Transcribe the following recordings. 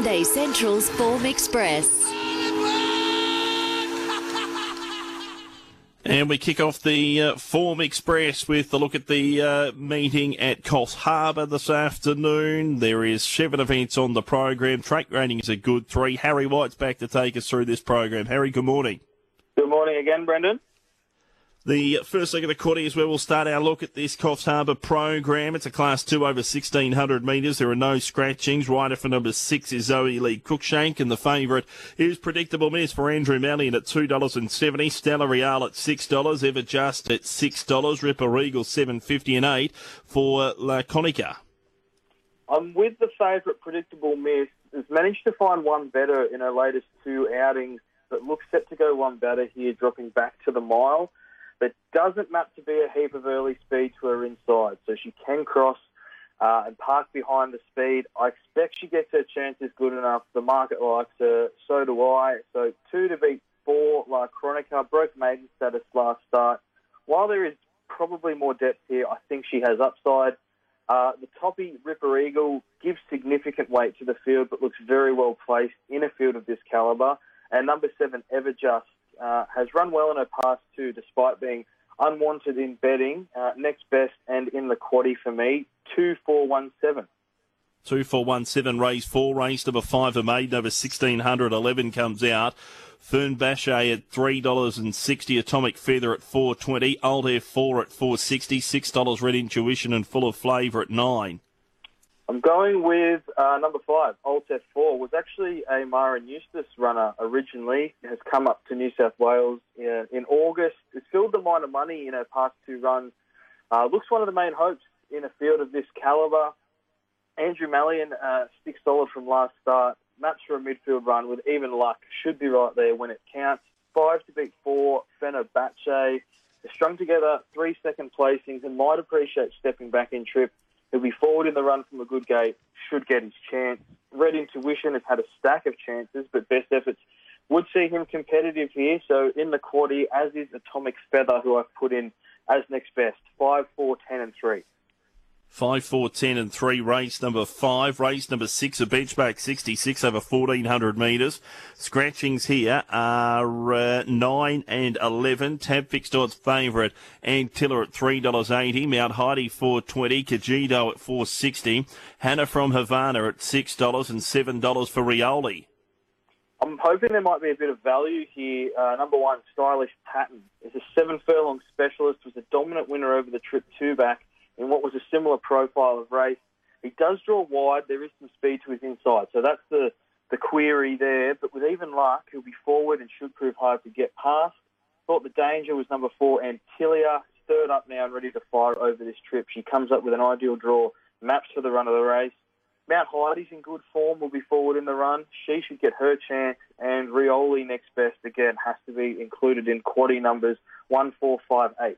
Sunday Central's Form Express. And we kick off the Form Express with a look at the meeting at Coffs Harbour this afternoon. There is 7 events on the program. Track rating is a good 3. Harry White's back to take us through this program. Harry, good morning. Good morning again, Brendan. The first leg of the quaddie is where we'll start our look at this Coffs Harbour program. It's a Class 2 over 1,600 metres. There are no scratchings. Rider for number 6 is Zoe Lee Cookshank, and the favourite is Predictable Miss for Andrew Mallion at $2.70. Stella Real at $6. Ever Just at $6. Ripper Eagle $7.50 and $8 for La Conica. I'm with the favourite Predictable Miss. Has managed to find one better in her latest 2 outings, but looks set to go one better here, dropping back to the mile. But doesn't map to be a heap of early speed to her inside, so she can cross and park behind the speed. I expect she gets her chances good enough. The market likes her, so do I. So 2 to beat 4, La Cronica, broke maiden status last start. While there is probably more depth here, I think she has upside. The toppy Ripper Eagle gives significant weight to the field, but looks very well placed in a field of this calibre. And number 7, Ever Just, has run well in her past 2, despite being unwanted in betting. Next best and in the quaddie for me, 2-4-1-7. 2-4-1-7, race 4. Race number 5, a maiden over 1,611 comes out. Fern Bachet at $3.60. Atomic Feather at $4.20. Old F4 at $4.60. $6 Red Intuition and Full of Flavour at $9. I'm going with number 5, Alt F4. Was actually a Mara Eustace runner originally. Has come up to New South Wales in August. It's filled the minor money in her past 2 runs. Looks one of the main hopes in a field of this calibre. Andrew Mallion sticks solid from last start. Maps for a midfield run with even luck. Should be right there when it counts. 5 to beat 4, Fenner Batche. They're strung together 3 second placings and might appreciate stepping back in trip. He'll be forward in the run from a good gate, should get his chance. Red Intuition has had a stack of chances, but best efforts would see him competitive here. So in the quaddie, as is Atomic Feather, who I've put in as next best, 5, 4, 10 and 3. 5, 4, 10 and 3, race number 5. Race number 6, a benchmark 66 over 1,400 metres. Scratchings here are 9 and 11. Tab Fixed Odds favourite, Antilla at $3.80. Mount Heidi $4.20. Kajido at $4.60. Hannah from Havana at $6 and $7 for Rioli. I'm hoping there might be a bit of value here. Number 1, Stylish Pattern, is a 7 furlong specialist, was a dominant winner over the trip 2 back in what was a similar profile of race. He does draw wide. There is some speed to his inside, so that's the query there. But with even luck, he'll be forward and should prove hard to get past. Thought the danger was number 4, Antilia, stirred up now and ready to fire over this trip. She comes up with an ideal draw, maps for the run of the race. Mount Heidi's in good form, will be forward in the run. She should get her chance, and Rioli next best again has to be included in quaddie numbers 1, 4, 5, 8.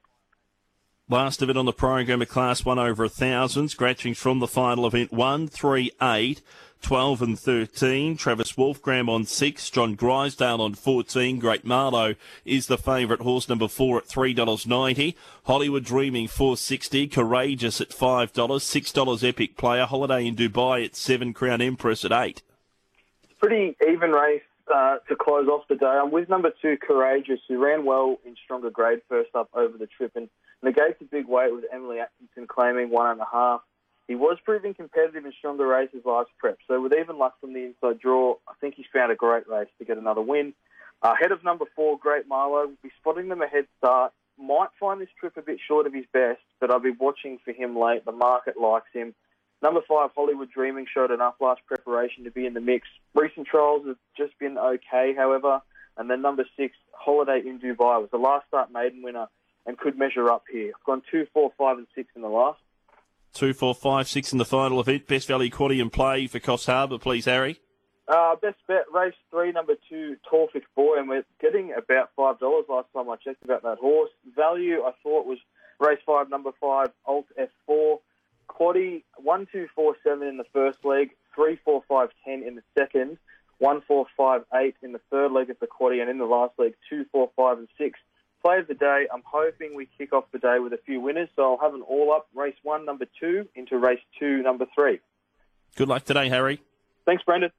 Last of it on the program, a Class 1 over 1,000. Scratchings from the final event, 1, 3, 8, 12 and 13. Travis Wolfgram on 6. John Grisdale on 14. Great Marlow is the favourite, horse number 4 at $3.90. Hollywood Dreaming $4.60. Courageous at $5. $6 Epic Player. Holiday in Dubai at 7. Crown Empress at 8. It's a pretty even race to close off the day. I'm with number 2, Courageous, who ran well in stronger grade first up over the trip and negates a big weight with Emily Atkinson claiming 1.5. He was proving competitive in stronger races last prep, so with even luck from the inside draw, I think he's found a great race to get another win. Ahead of number 4, Great Marlow, will be spotting them a head start. Might find this trip a bit short of his best, but I'll be watching for him late. The market likes him. Number 5, Hollywood Dreaming, showed enough last preparation to be in the mix. Recent trials have just been okay, however. And then number 6, Holiday in Dubai, was the last start maiden winner and could measure up here. I've gone 2, 4, 5 and 6 in the last. 2, 4, 5, 6 in the final event. Best value quaddie and play for Coffs Harbour, please, Harry. Best bet, race 3, number 2, Torfic Boy, and we're getting about $5 last time I checked about that horse. Value, I thought, was race 5, number 5, Alt F4. Quaddie, 1, 2, 4, 7 in the first leg, 3, 4, 5, 10 in the second, 1, 4, 5, 8 in the third leg of the quaddie, and in the last leg, 2, 4, 5 and 6. Play of the day, I'm hoping we kick off the day with a few winners, so I'll have an all-up race 1, number 2, into race 2, number 3. Good luck today, Harry. Thanks, Brendan.